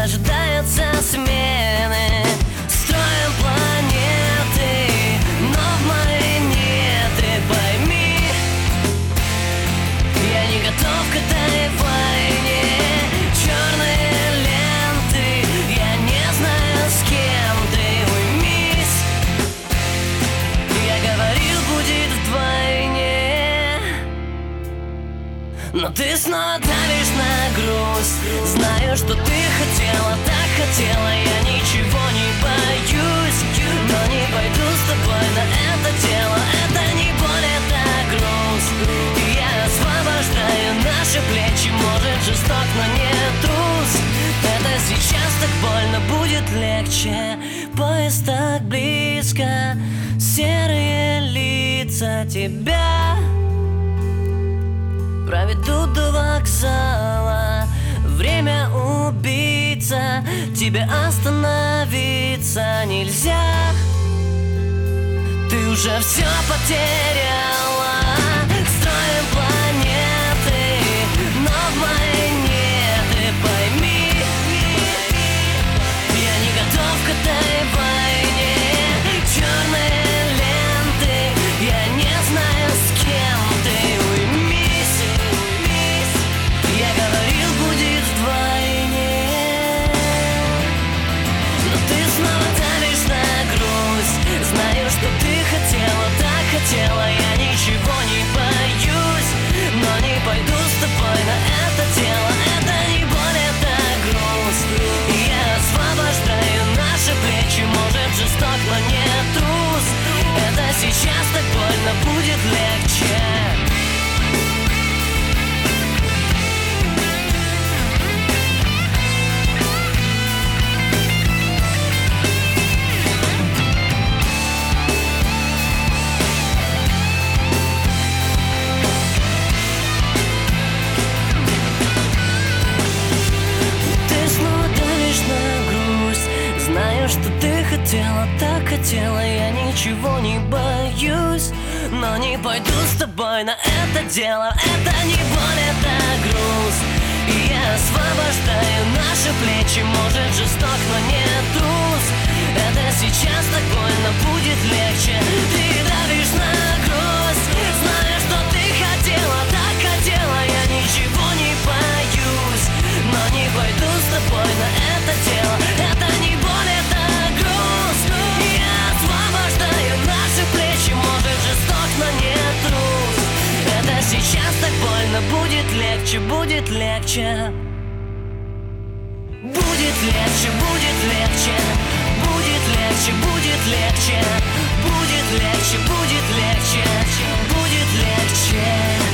ожидаются смены. Строим планеты, но в моей нет. Ты пойми, я не готов к этой войне. Черные ленты, я не знаю, с кем ты. Уймись, я говорил, будет вдвойне. Но ты снова давишь на грусть. Знаю, что ты хотела, так хотела. Я ничего не боюсь, но не пойду с тобой на это дело. Это не боль, это груз. И я освобождаю наши плечи. Может, жесток, но не трус. Это сейчас так больно, будет легче. Поезд так близко, серые лица тебя проведу до вокзала. Время убийца, тебе остановиться нельзя. Ты уже все потеряла. Строим планеты, но в моей нет. Ты пойми, я не готов к этой войне. Черные ленты, я не знаю, с кем ты. Уймись, я говорил, будет вдвойне. Но ты снова давишь на грусть. Знаю, что ты хотела, так хотела. Я ничего не боюсь, но не пойду с тобой на это дело. Это не боль, это груз. И я освобождаю наши плечи. Может, жесток, но не трус. Это сейчас так больно, будет легче. Знаю, что ты хотела, так хотела. Я ничего не боюсь, но не пойду с тобой на это дело. Это не боль, это груз. И я освобождаю наши плечи. Может, жесток, но не трус. Это сейчас так больно, будет легче. Ты давишь на грусть. Знаю, что ты хотела, так хотела. Я ничего не боюсь, но не пойду с тобой на это дело. Это не боль, это груз. Я освобождаю наши плечи. Может, жесток, но не трус. Это сейчас так больно, будет легче, будет легче. Будет легче, будет легче. Будет легче, будет легче. Будет легче, будет легче. Будет легче.